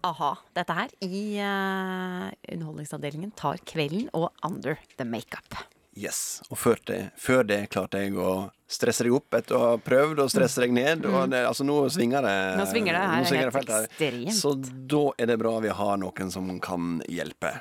aha, dette her i underholdningsavdelingen tar kvelden og Under the Makeup. Yes, og før det klarte jeg å stresse deg opp etter å ha prøvd å stresse deg ned, og altså nå svinger det. Nå svinger det her, nå svinger helt feltet her. ekstremt. Så da er det bra vi har noen som kan hjelpe.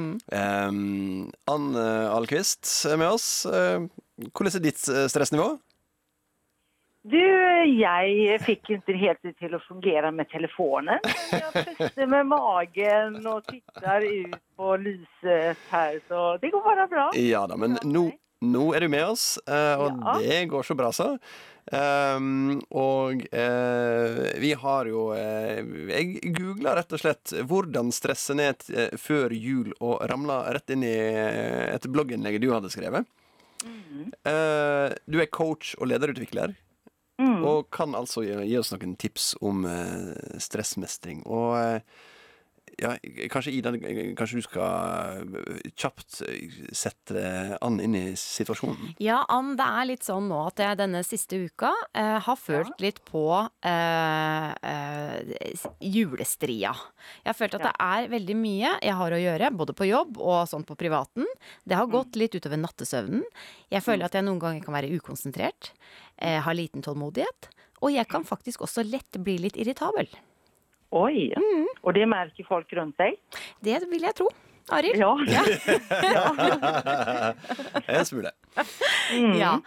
Ann Ahlqvist er med oss. Hvordan er ditt stressnivå? Du, jeg fikk inte helt det til å fungere med telefonen. Jeg puster med magen og tittar ut på lyset her, så det går bare bra. Ja da, men nå er du med oss, og det går så bra så. Vi har jo jeg googlet rett og slett hvordan stresse ned før jul og ramlet rett inn i et blogginnlegg du hadde skrevet. Du er coach og lederutvikler og kan altså gi oss noen tips om stressmestring. Og ja, kanskje Ida, kanskje du skal kjapt sette Ann inn i situasjonen? Ja, Ann, det er litt sånn nå at jeg denne siste uka har følt litt på julestria. Jeg har følt at det er veldig mye jeg har å gjøre, både på jobb og sånn på privaten. Det har gått litt utover nattesøvnen. Jeg føler at jeg noen ganger kan være ukonsentrert, har liten tålmodighet, og jeg kan faktisk også lett bli litt irritabel. Oj, och det märker folk runt dig? Det vil jeg tro, Arild. Ja. En smule. Ja.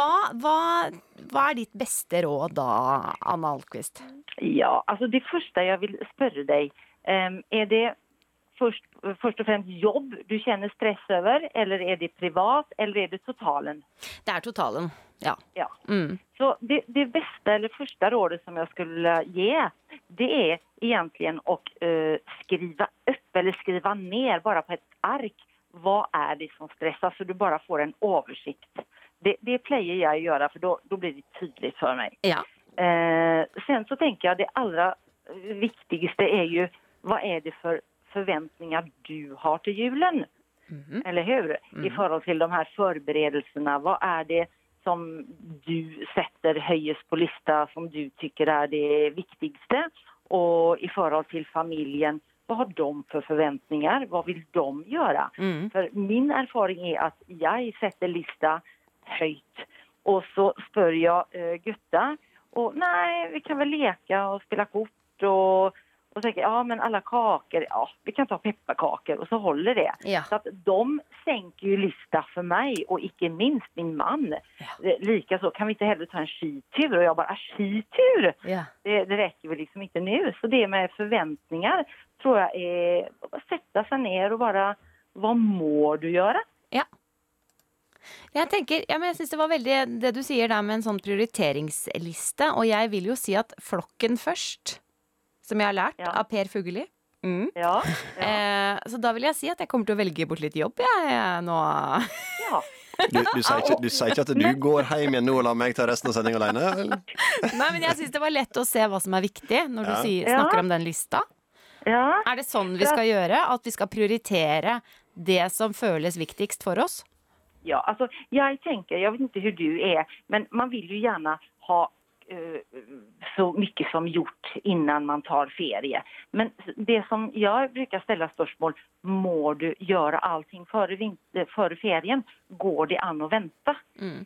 Hva ditt beste råd da, Ann Ahlqvist? Ja, alltså det första jag vill spørre dig, är det först och främst jobb du känner stress över, eller är det privat, eller är det totalen? Det er totalen, ja. Ja. Så det bästa eller första rådet som jag skulle ge, det är egentligen att skriva upp eller skriva ner bara på ett ark. Vad är det som stressar, så du bara får en översikt. Det plejer jag göra, för då blir det tydligt för mig. Ja. Sen så tänker jag det allra viktigaste är ju, vad är det för förväntningar du har till julen? Eller hur? I förhållande till de här förberedelserna, vad är det som du sätter höjes på lista som du tycker är det viktigaste? Och i förhållande till familjen, vad har de för förväntningar? Vad vill de göra? För min erfaring är att jag sätter lista höjt. Och så spör jag Gutta. Och nej, vi kan väl leka och spela kort och tänker, ja men alla kakor, ja vi kan ta pepparkakor, och så håller det. Ja. Så att de sänker ju lista för mig, och icke minst min man. Lika så kan vi inte heller ta en skitur, och jag bara, skitur? Ja. Det räcker väl liksom inte nu. Så det med förväntningar tror jag är att sätta sig ner och bara, vad må du göra? Ja. Jeg tenker, ja, men jeg synes det var veldig det du sier der med en sånn prioriteringsliste, og jeg vil jo si at flokken først, som jeg har lært av Per Fugelli. Ja. Så da vil jeg si at jeg kommer til å velge bort litt jobb, jeg nå. Ja. Du sier ikke at du går hjem igjen nå og lar meg ta resten av sendingen alene? Eller? Nei, men jeg synes det var lett å se hva som er viktig når du snakker om den lista. Ja. Er det sånn vi skal gjøre? At vi skal prioritere det som føles viktigst for oss? Ja, alltså jag tänker, jag vet inte hur du är, men man vill ju gärna ha så mycket som gjort innan man tar ferie. Men det som jag brukar ställa spørsmål, må du göra allting före ferien? Går det an att vänta?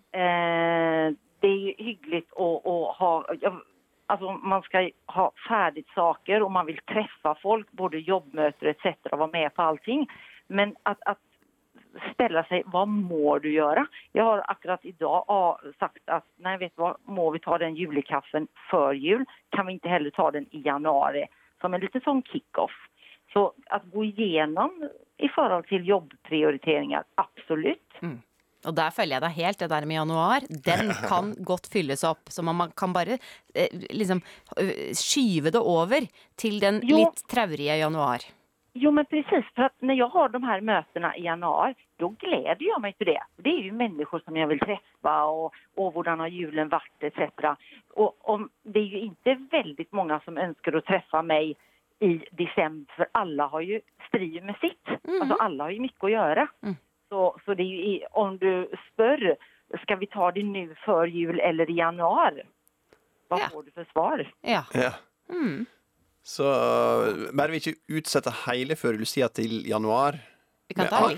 Det är ju hyggligt att ha, alltså man ska ha färdigt saker och man vill träffa folk, både jobbmöten etc. och vara med på allting. Men att ställa sig, vad må du göra? Jag har akkurat idag sagt att nej, vet du vad, må vi ta den julekaffen för jul? Kan vi inte heller ta den i januari? Som en lite sån kick-off. Så att gå igenom i forhold til jobbprioriteringer, absolutt. Og der følger jeg deg helt, det der med januar. Den kan godt fylles opp, så man kan bare liksom skyve det over til den litt traurige januar. Jo, men precis. För att när jag har de här mötena i januari, då gläder jag mig till det. Det är ju människor som jag vill träffa och hvordan har julen varit etc. Och det är ju inte väldigt många som önskar att träffa mig i december, för alla har ju strid med sitt. Alltså alla har ju mycket att göra. Så det är ju, om du spör, ska vi ta det nu för jul eller i januari? Vad får du för svar? Ja. Så bare vi ikke utsetter hele før Lucia til januar. Vi kan ta litt.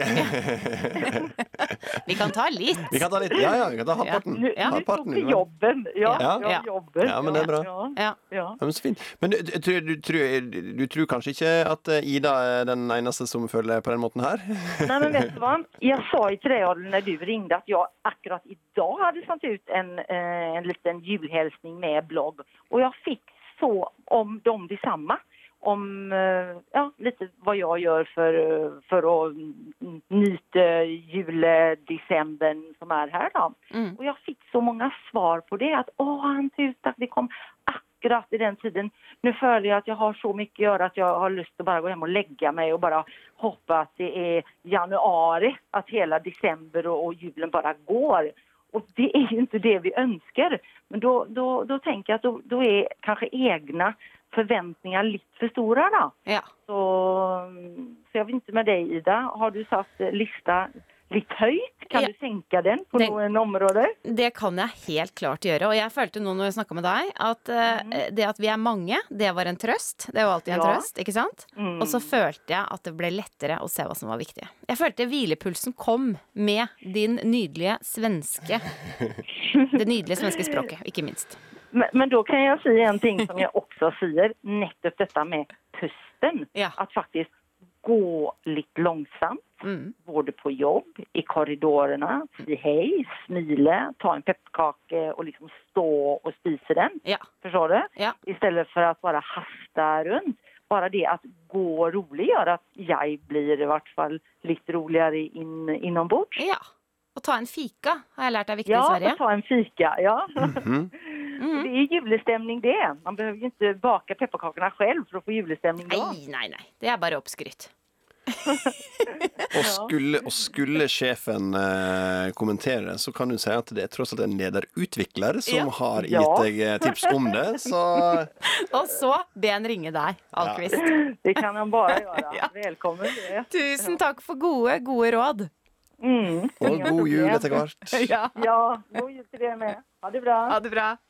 Vi kan ta litt. Vi kan ta litt, ja, vi kan ta halvparten. Ja. Halvparten Til jobben. Ja. Jobben. Ja, men det er bra. Ja. Ja. Men så fint. Men du tror kanskje ikke at Ida er den eneste som føler på den måten her? Nej, men vet du vad? Jag sa i trädgården när du ringde att jag akkurat idag hade satt ut en liten julhälsning med blogg. Och jag fick så om dem detsamma. Om lite vad jag gör för att nyta juledecembern som är här då. Och jag fick så många svar på det att att det kom akkurat i den tiden. Nu följer jag att jag har så mycket att göra att jag har lust att bara gå hem och lägga mig och bara hoppa att det är januari, att hela december och julen bara går. Och det är ju inte det vi önskar. Men då tänker jag att då är kanske egna förväntningar lite för stora då. Ja. Så jag vet inte med dig, Ida. Har du satt lista litt høyt? Kan du senke den på noen områder? Det kan jeg helt klart gjøre. Og jeg følte nå når jeg snakket med deg, at det at vi er mange, det var en trøst. Det er jo alltid en trøst, ikke sant? Og så følte jeg at det ble lettere å se hva som var viktig. Jeg følte hvilepulsen kom med det nydelige svenske språket, ikke minst. Men då kan jag säga en ting som jag också säger, nettopp detta med pusten. Ja. Att faktiskt gå lite långsamt, både på jobb, i korridorerna, si hej, smile, ta en pepperkake och liksom stå och spisa den. Ja. Förstår du? Ja. Istället för att bara hasta runt. Bara det att gå rolig gör att jag blir i vart fall lite roligare inombords. Ja. Og ta en fika, har jeg lært er viktig i Sverige. Ja, ta en fika, ja. Det är julestemning det. Man behöver ju inte baka pepparkakorna själv för att få julestemning då. Nei. Det er bare oppskrytt. Og skulle sjefen kommentere, så kan du si at det er tross alt en lederutvikler som har gitt deg tips om det. Så... Og så be en ringe deg, Alkvist. Det kan han bare gjøre. Velkommen. Tusen takk for gode råd. Og god jul etter hvert. Ja, god jul til dere med. Ha det bra. Ha det bra.